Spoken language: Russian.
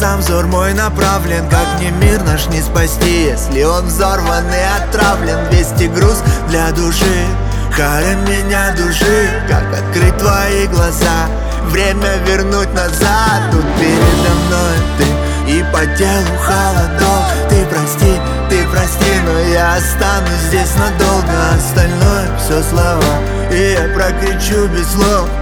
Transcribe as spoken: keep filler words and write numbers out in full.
сам взор мой направлен. Как мне мир наш не спасти, если он взорван и отравлен. Вести груз для души, Харем меня души. Как открыть твои глаза, время вернуть назад. Тут передо мной ты, и по телу холодок. Ты прости, ты прости, но я останусь здесь надолго. Остальное все слова, и я прокричу без слов.